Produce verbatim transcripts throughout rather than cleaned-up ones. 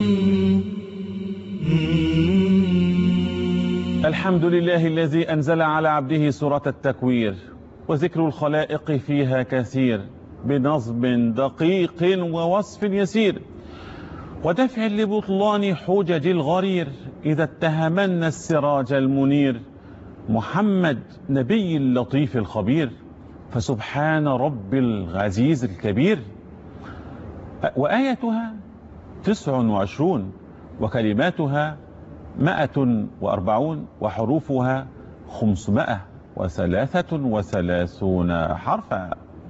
الحمد لله الذي أنزل على عبده سورة التكوير، وذكر الخلائق فيها كثير، بنظم دقيق ووصف يسير، ودفع لبطلان حجج الغرير إذا اتهمن السراج المنير. محمد نبي اللطيف الخبير، فسبحان رب العزيز الكبير. وآيتها تسع وعشرون، وكلماتها مائة وأربعون، وحروفها خمسمائة وثلاثة وثلاثون حرفا.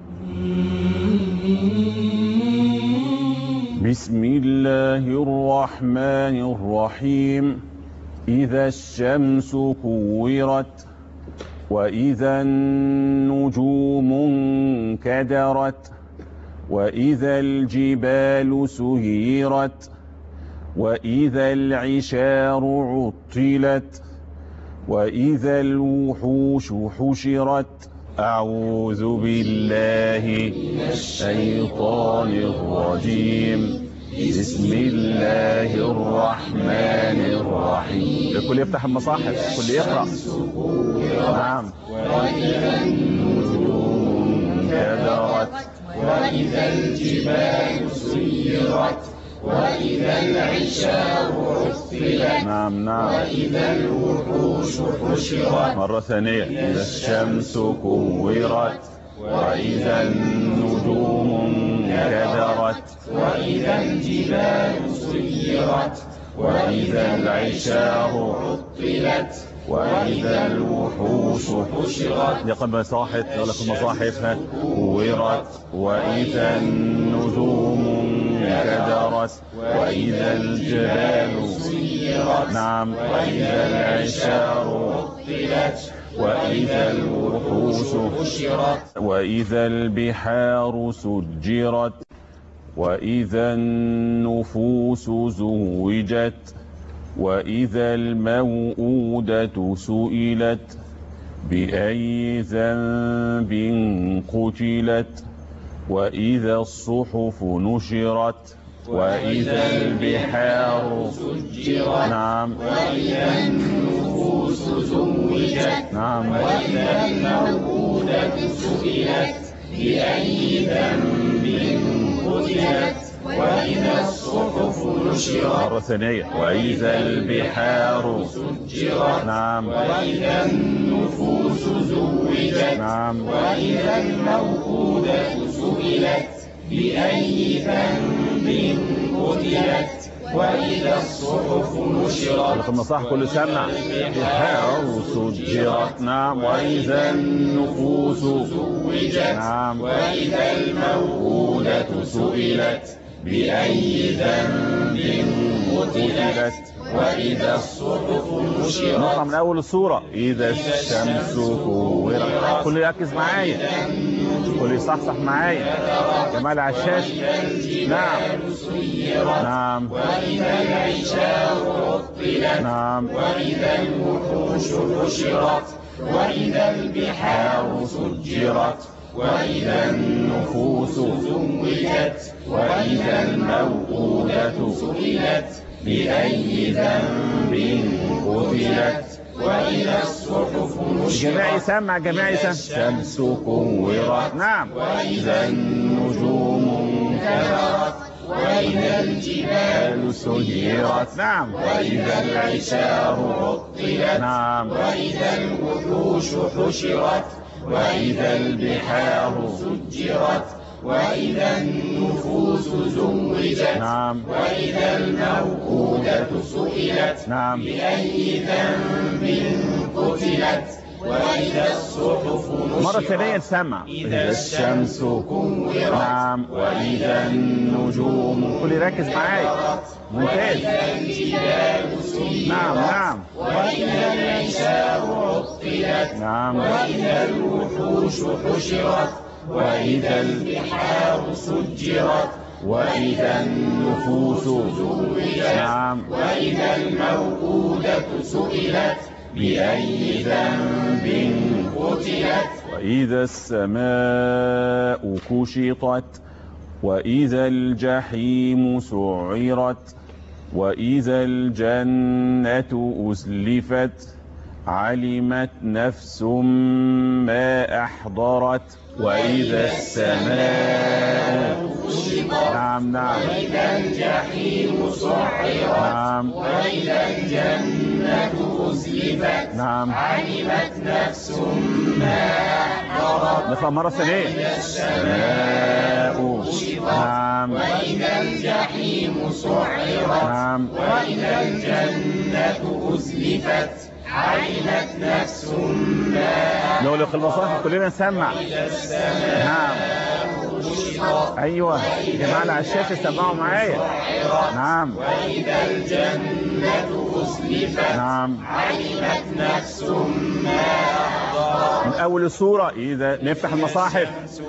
بسم الله الرحمن الرحيم. إذا الشمس كورت، وإذا النجوم انكدرت، وإذا الجبال سيرت، وإذا العشار عطلت، وإذا الوحوش حشرت. أعوذ بالله من الشيطان الرجيم. بسم الله الرحمن الرحيم. الكل يفتح المصاحف، الكل يقرأ. نعم. وإذا النجوم انكدرت، وإذا الجبال سيرت، وإذا العشار عطلت. نعم نعم. وإذا الوحوش حشرت. مرة ثانية. إذا الشمس كورت، وإذا النجوم انكدرت، وإذا الجبال سيرت، وإذا العشار عطلت، وإذا الوحوش حشرت. يقل مصاحف، يقول في المصاحف كورت، وإذا النجوم انكدرت، وإذا الجبال سيرت. نعم. وإذا العشار عطلت، وإذا الوحوش حشرت. وإذا البحار سجرت، وإذا النفوس زوجت، وإذا الموءودة سئلت، بأي ذنب قتلت، وإذا الصحف نشرت، وإذا البحار سجرت. نعم. وإذا النفوس زوجت. نعم. وإذا الموءودة سئلت، بأي ذنب قتلت، وإذا الصحف نشرت. مرة ثانية. وإذا البحار سجرت. نعم. وإذا النفوس زوجت. نعم. وإذا الموءودة سئلت، بأي ذنب قتلت، وإذا الصحف نشرت. المصاحف كله سمع. البحار سجرت. نعم. وإذا النفوس زوجت. نعم. وإذا الموءودة سئلت، بأي ذنب قتلت، وإذا الصحف نشرت. نقرأ من أول السورة. إذا الشمس كورت. كله يركز معايا، كله يصحصح معايا. جمال على الشاشة. نعم نعم. وإذا العشار عطلت. نعم. وإذا الوحوش حشرت. وإذا البحار سجرت. وإذا النفوس زوجت. وإذا الموءودة سئلت، بأي ذنب قتلت، وإذا الصحف نشرت. جماعي سمع، جماعي سمع. الشمس كورت. نعم. وإذا النجوم انكدرت. وإذا الجبال سيرت. نعم. وإذا العشار عطلت. نعم. وإذا الوحوش حشرت. وإذا البحار سجرت. وإذا النفوس زوجت. نعم. وإذا الموءودة سئلت. نعم. بأي ذنب قتلت، وإذا الصحف نشرت. مرة ثانية سمع. إذا الشمس كورت. نعم. وإذا النجوم كل يركز معايا. ممتاز. وإذا الجبال سيرت. نعم نعم. وإذا العشار عطلت. نعم. وإذا الوحوش حشرت. وإذا البحار سجرت. وإذا النفوس زوجت. نعم. وإذا الموءودة سئلت، بأي ذنب قتلت. وإذا السماء كشطت، وإذا الجحيم سعرت، وإذا الجنة أزلفت علمت نفس ما أحضرت وإذا السماء نعم نعم وإذا الجحيم سعرت نعم وإذا الجنة أزلفت نعم علمت نفس ما أحضرت نطلع مرة ثانية السماء نعم وإذا الجحيم سعرت نعم وإذا الجنة أزلفت علمت نفس ما نغلق المصاحف كلنا نسمع نعم ايوه جماعة على الشاشة سمعوا معايا نعم وإذا الجنة أزلفت نعم علمت نفس ما أحضرت من اول السورة اذا نفتح المصاحف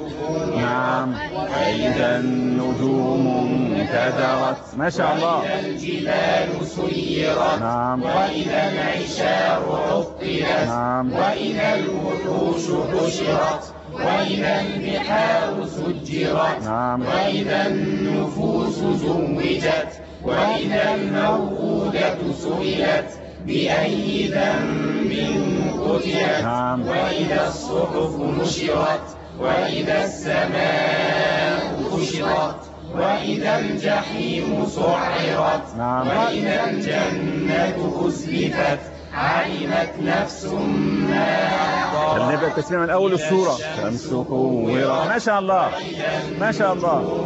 نعم واذا النجوم انكدرت ما شاء الله وإذا الجبال سيرت نعم وإذا العشار عطلت نعم وإذا الوحوش حشرت وإذا البحار سجرت نعم وإذا النفوس زوجت وإذا الموءودة سئلت بأي ذنب قتلت نعم وإذا الصحف نشرت وإذا السماء كشطت وإذا الجحيم سعرت نعم وإذا الجنة أزلفت علمت نفس ما أحضرت نبدأ التسمية من أول السورة شمس كورت ما شاء الله ما شاء الله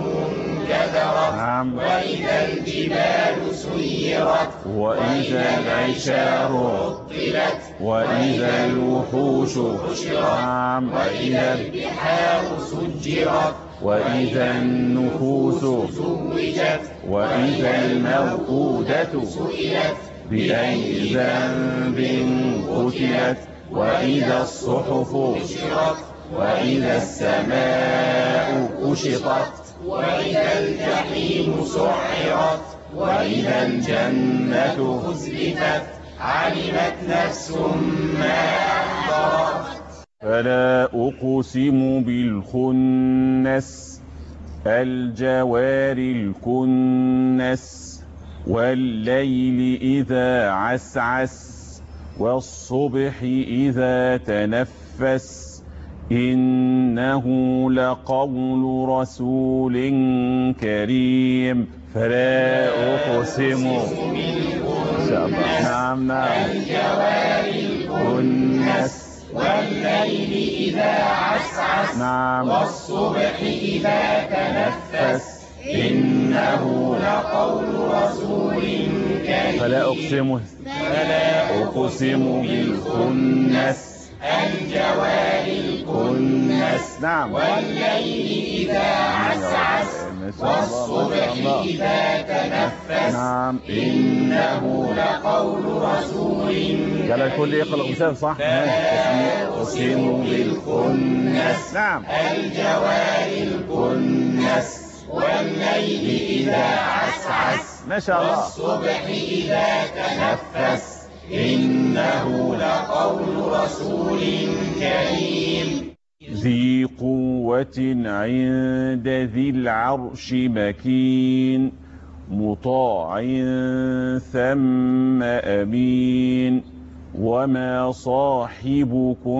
نعم وإذا الجبال سيرت وإذا العشار عطلت وإذا الوحوش نعم وإذا البحار سجرت وإذا النفوس زوجت وإذا الموءودة سئلت بأي ذنب قتلت وإذا الصحف نشرت وإذا السماء كشطت وإذا الجحيم سعرت وإذا الجنة أزلفت علمت نفس ما أحضرت فلا أقسم بالخنس الجوار الكنس والليل إذا عسعس والصبح إذا تنفس إنه لقول رسول كريم فلا أقسم نعم نعم الجوار الكنس والليل إذا عسعس نعم والصبح إذا تنفس إنه لقول رسول كريم فلا أقسم فلا أقسم بالخنس الجوار الكنس نعم والليل إذا عسعس والصبح إذا تنفس نعم إنه لقول رسول قال الكل يقرأ مثال صح أقسم بالخنس نعم الجوار الكنس والليل إذا عسعس ما شاء الله والصبح إذا تنفس إنه لقول رسول كريم ذي قوة عند ذي العرش مكين مطاع ثم أمين وما صاحبكم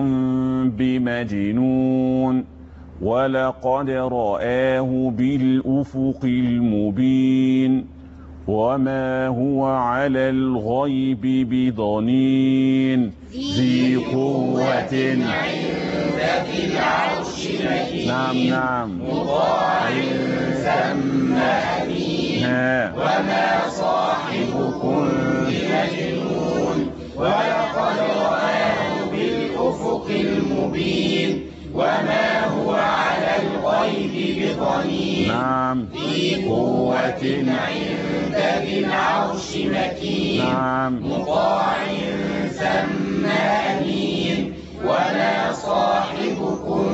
بمجنون ولقد رآه بالأفق المبين وما هو على الغيب بضنين ذي قوة عند ذي العرش مكين نعم نعم مطاع ثم أمين ها وما صاحبكم بمجنون ولقد رآه بالأفق المبين وما هو على الغيب بضنين نعم ذي قوة عند ذي العرش مكين نعم مطاع ثم أمين وما صاحبكم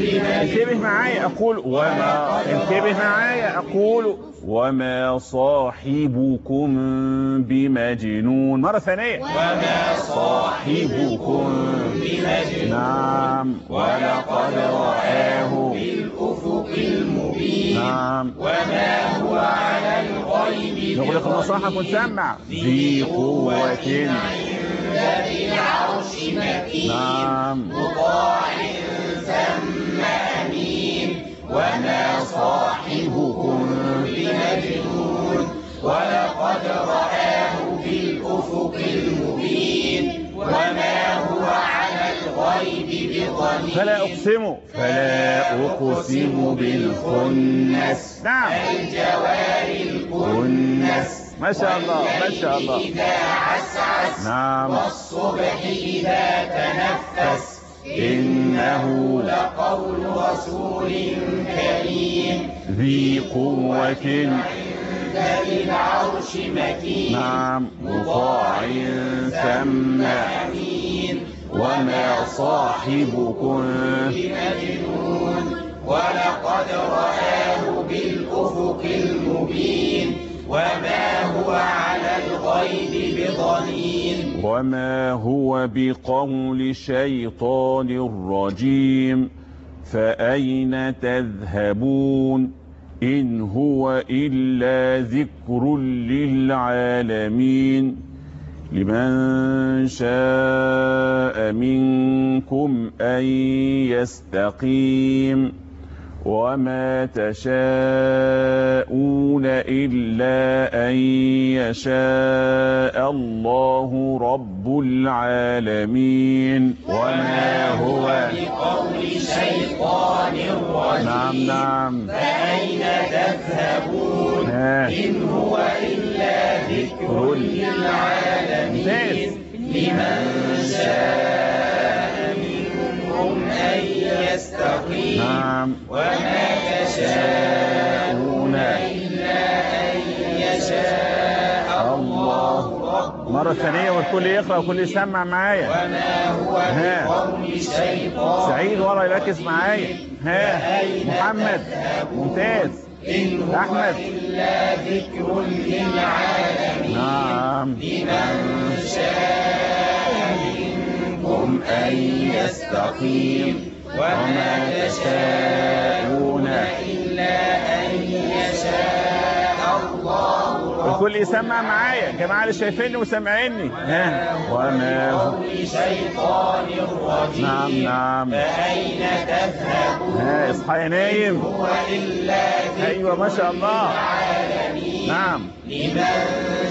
انتبه معايا أقول وما انتبه معايا أقول وما صاحبكم بمجنون. مرة ثانية وما صاحبكم بمجنون. نعم ولقد رآه بالأفق المبين. نعم وما هو على الغيب نغلق المصاحف ونسمع ذي قوة عند ذي العرش مكين. نعم مطاع ثم أمين. وما صاحبكم بمجنون. ولقد رآه بالأفق المبين. وما هو على الغيب بضنين. فلا أقسم فلا أقسم بالخنس. نعم الجوار الكنس. ما شاء الله ما شاء الله. إذا عسعس. نعم والصبح إذا تنفس. إنه لقول رسول كريم. ذي قوة عند ذي العرش مكين. نعم مطاع ثم أمين. وما صاحبكم بمجنون. ولقد رآه بالأفق المبين. وما هو على الغيب بضنين. وما هو بقول شيطان رجيم فأين تذهبون إن هو إلا ذكر للعالمين لمن شاء منكم أن يستقيم وما تشاءون إلا أن يشاء الله رب العالمين. وما هو بقول شيطان رجيم. نعم نعم. فأين تذهبون إن هو إلا ذكر للعالمين لمن شاء منكم أن يستقيم. نعم. وما تشاءون إلا أن يشاء الله رب. مرة ثانية والكل يقرأ والكل يسمع معايا. وما هو بقول شيطان. سعيد ورا يركز معايا. ها محمد ممتاز. إن هو أحمد إلا ذكر للعالمين. نعم. لمن شاء منكم أن يستقيم. وما تشاءون إلا أن يشاء الله رب. الكل يسمع معايا الجماعة اللي شايفيني وسامعيني. ها وما هو بقول شيطان رجيم. نعم نعم. فأين تذهبون. ها اصحى يا نايم. هو إلا ذكر ايوه ما شاء الله. للعالمين. نعم. لمن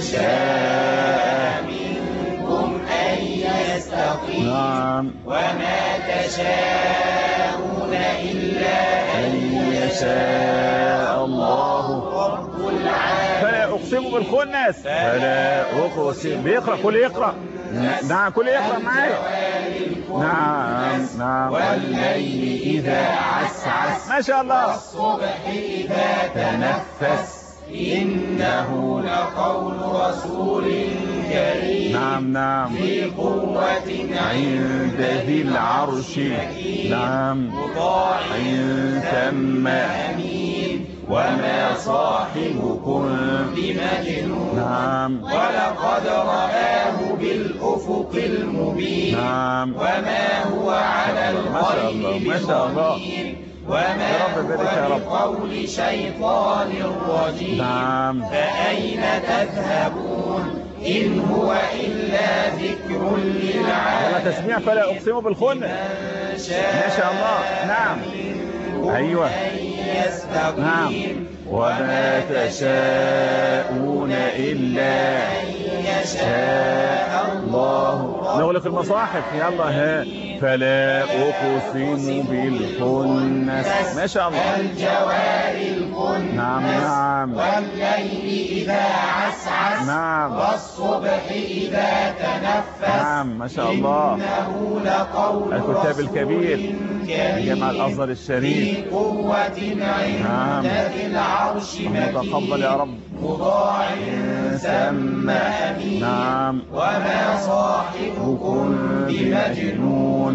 شاء منكم أن يستقيم. نعم. وما تشاءون إلا أن يشاء الله رب العالمين. فلا أقسم بالخنس. فلا أقسم. بيقرأ كل يقرأ. نعم كل يقرأ معايا. نعم نعم. والليل إذا عسعس. ما شاء الله. والصبح إذا تنفس. إنه لقول رسول كريم. نعم نعم. ذي قوة عند ذي العرش. نعم. مطاع ثم أمين. وما صاحبكم بمجنون. نعم. ولقد رآه بالأفق المبين. نعم. وما هو على الغيب ما شاء الله. بضنين. وما هو بقول شيطان رجيم. نعم. فأين تذهبون إن هو إلا ذكر للعالمين. على تسميع فلا أقسم بالخنس. ما شاء الله. نعم. أيوة. نعم. وما تشاءون إلا أن يشاء الله. نغلق المصاحف يلا. ها فلا أقسم بالخنس. ما شاء الله. الجوار الكنس. نعم نعم. والليل إذا عسعس. نعم. والصبح إذا تنفس. نعم ما شاء الله. إنه لقول الكتاب الكبير جمع الأزهر الشريف. في قوة عند ذي العرش مكين. تقبل يا رب. مطاع ثم أمين. نعم. وما صاحبكم بمجنون.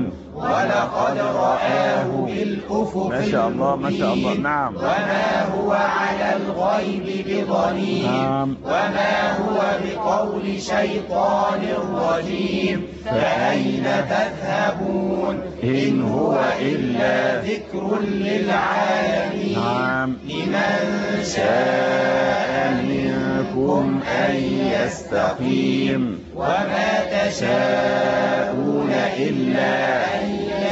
ولقد رآه بالأفق ما شاء الله ما شاء الله. نعم. وما هو على الغيب بضنين. نعم. وما هو بقول شيطان رجيم. فأين تذهبون إن هو إلا ذكر للعالمين. نعم. لمن شاء منكم أن يستقيم. وما تشاءون إلا أن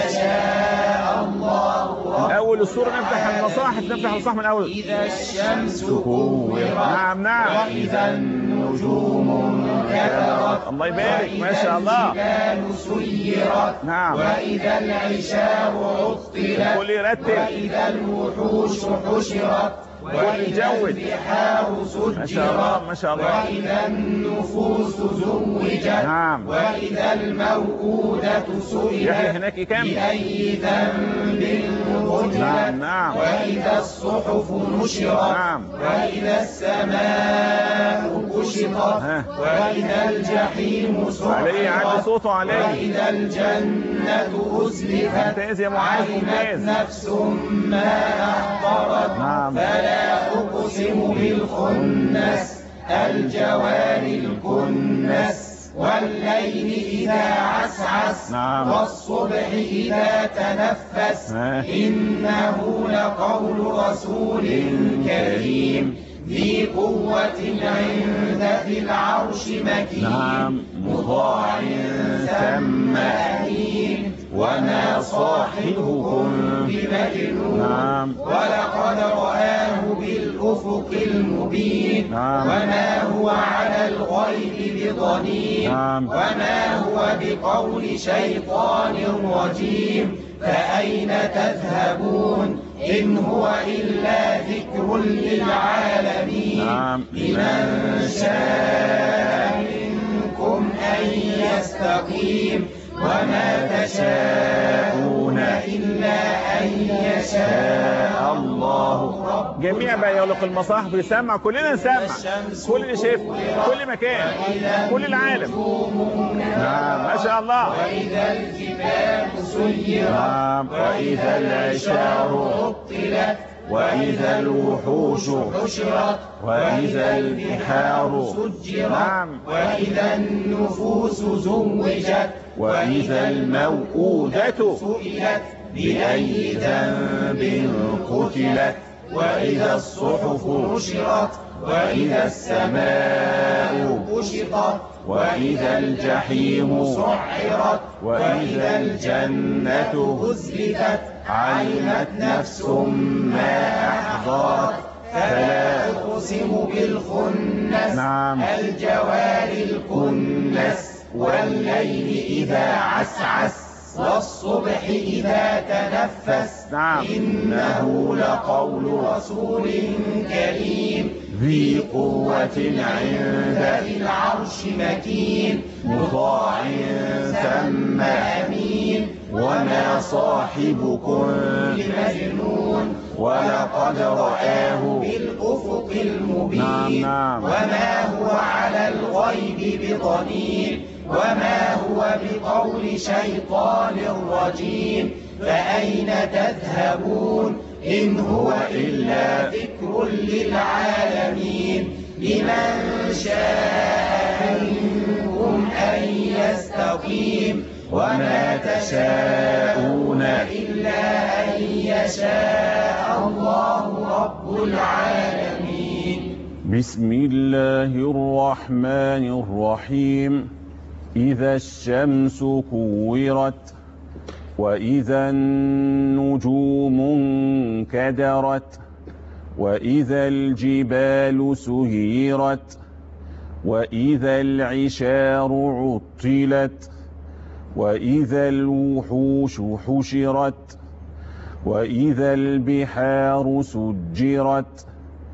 يشاء الله. أول السورة نفتح المصاحف، نفتح المصاحف من أول. إذا الشمس كورت. نعم نعم. وإذا النجوم انكدرت. الله يبارك ما شاء الله. وإذا الجبال سيرت. نعم. وإذا العشار عطلت. كل يرتب. وإذا الوحوش حشرت. وإذا البحار سجرت. ما شاء الله ما شاء الله. وإذا النفوس زوجت. نعم. وإذا الموءودة سئلت. هناك كم؟ بأي ذنب قتلت. نعم نعم. وإذا الصحف نشرت. نعم. وإذا السماء كشطت. وإذا الجحيم سعرت. عليه عاد صوته عليه. وإذا الجنة أزلفت. ممتاز يا معاذ علمت ممتاز. نفس ما أحضرت. نعم. فلا أقسم بالخنس الجوار الكنس. والليل إذا عسعس. نعم. والصبح إذا تنفس. آه. إنه لقول رسول كريم ذي قوة عند ذي العرش مكين. نعم. مطاع ثم أمين. وما صاحبكم بمجنون. نعم. ولقد رآه بالأفق المبين. نعم. وما هو على الغيب بضنين. نعم. وما هو بقول شيطان رجيم. فأين تذهبون إن هو إلا ذكر للعالمين. نعم. لمن شاء منكم أن يستقيم. وما تشاءون إلا أن يشاء الله رب. جميع بقى يغلق المصاحف ويسمع، كلنا نسمع، كل اللي شايف كل مكان كل العالم. نعم ما شاء الله. وإذا الجبال سيرت. نعم. وإذا العشار عطلت. وإذا الوحوش حشرت. وإذا البحار سجرت. نعم. وإذا النفوس زوجت. وإذا الموءودة سئلت بأي ذنب قتلت. وإذا الصحف نشرت. وإذا السماء كشطت. وإذا الجحيم سعرت. وإذا الجنة أزلفت. علمت نفس ما أحضرت. فلا أقسم بالخنس. نعم. الجوار الكنس. والليل إذا عسعس. والصبح إذا تنفس. نعم. إنه لقول رسول كريم ذي قوة عند ذي العرش مكين. مطاع ثم أمين. وما صاحبكم بمجنون. ولقد رآه بالأفق المبين. نعم نعم. وما هو على الغيب بضنين. وما هو بقول شيطان رجيم. فأين تذهبون إن هو إلا ذكر للعالمين. لمن شاء منكم أن يستقيم. وما تشاءون إلا أن يشاء الله رب العالمين. بسم الله الرحمن الرحيم. إذا الشمس كورت. وإذا النجوم انكدرت. وإذا الجبال سيرت. وإذا العشار عطلت. وإذا الوحوش حشرت. وإذا البحار سجرت.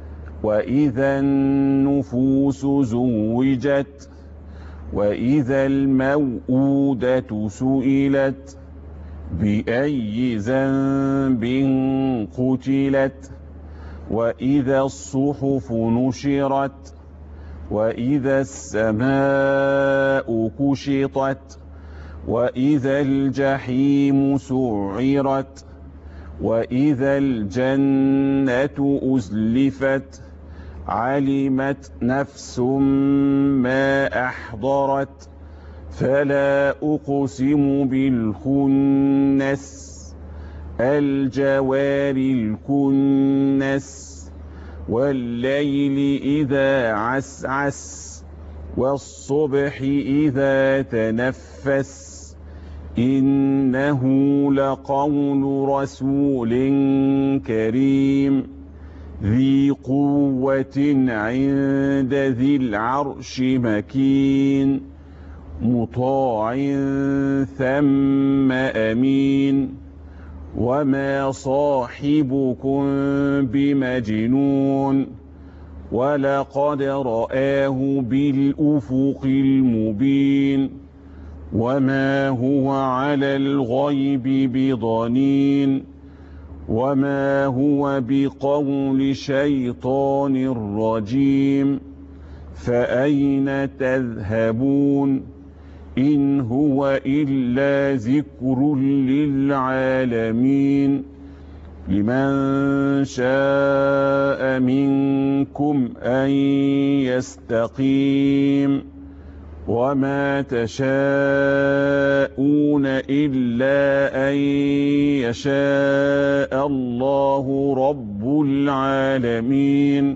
وإذا النفوس زوجت. وإذا الموءودة سئلت بأي ذنب قتلت. وإذا الصحف نشرت. وإذا السماء كشطت. وإذا الجحيم سعرت وإذا الجنة أزلفت علمت نفس ما أحضرت فلا أقسم بالخنس الجوار الكنس والليل إذا عسعس والصبح إذا تنفس إنه لقول رسول كريم ذي قوة عند ذي العرش مكين مطاع ثم أمين وما صاحبكم بمجنون ولقد رآه بالأفق المبين وما هو على الغيب بضنين وما هو بقول شيطان رجيم فأين تذهبون إن هو إلا ذكر للعالمين لمن شاء منكم أن يستقيم وما تشاءون إلا أن يشاء الله رب العالمين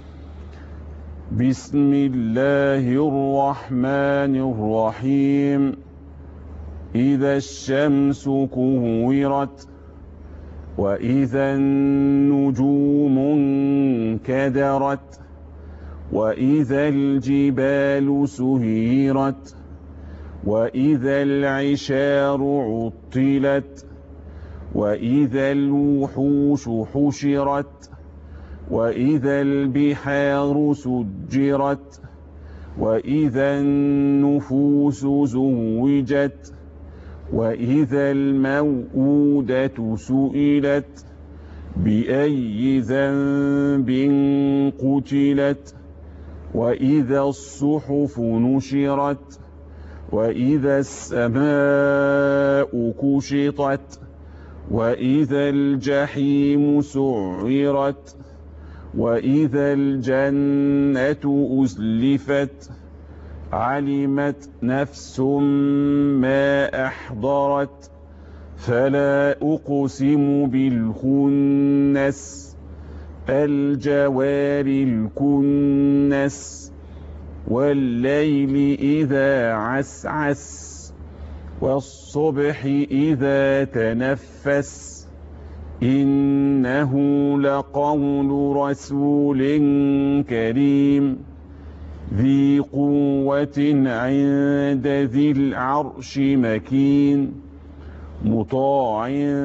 بسم الله الرحمن الرحيم إذا الشمس كورت وإذا النجوم انكدرت وإذا الجبال سيرت وإذا العشار عطلت وإذا الوحوش حشرت وإذا البحار سجرت وإذا النفوس زوجت وإذا الموءودة سئلت بأي ذنب قتلت وإذا الصحف نشرت وإذا السماء كشطت وإذا الجحيم سعرت وإذا الجنة أزلفت علمت نفس ما أحضرت فلا أقسم بالخنس الجوار الكنس والليل إذا عسعس والصبح إذا تنفس إنه لقول رسول كريم ذي قوة عند ذي العرش مكين مطاع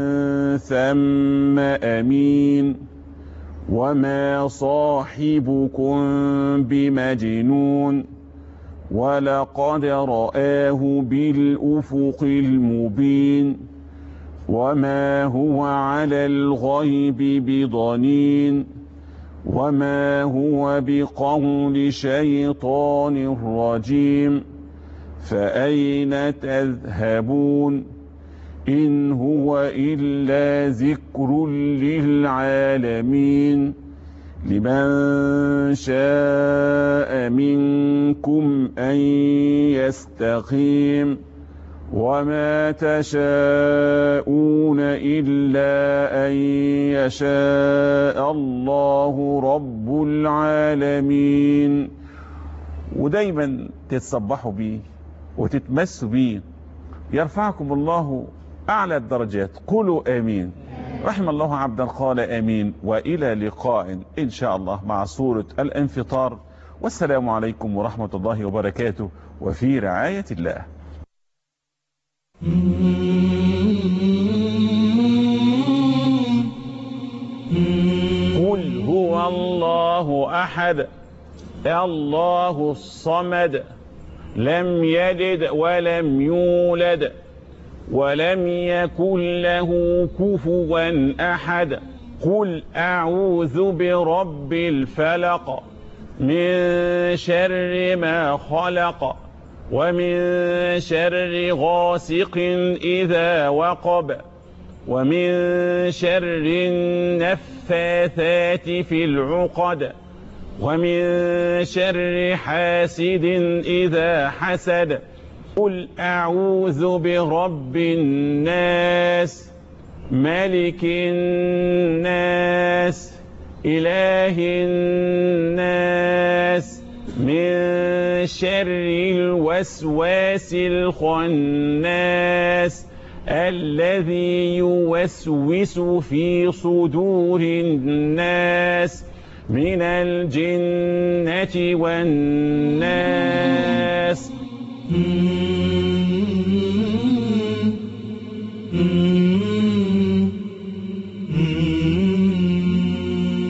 ثم أمين وما صاحبكم بمجنون ولقد رآه بالأفق المبين وما هو على الغيب بضنين وما هو بقول شيطان رجيم فأين تذهبون إن هو إلا ذكر للعالمين لمن شاء منكم أن يستقيم وما تشاءون إلا أن يشاء الله رب العالمين. ودايما تتصبحوا بيه وتتمسوا بيه يرفعكم الله أعلى الدرجات. قولوا آمين. رحم الله عبدا قال آمين. وإلى لقاء إن شاء الله مع سورة الانفطار، والسلام عليكم ورحمة الله وبركاته، وفي رعاية الله. قل هو الله أحد الله الصمد لم يلد ولم يولد ولم يكن له كفوا أحد. قل أعوذ برب الفلق من شر ما خلق ومن شر غاسق إذا وقب ومن شر النفاثات في العقد ومن شر حاسد إذا حسد قل أعوذ برب الناس ملك الناس إله الناس من شر الوسواس الخناس الذي يوسوس في صدور الناس من الجنة والناس.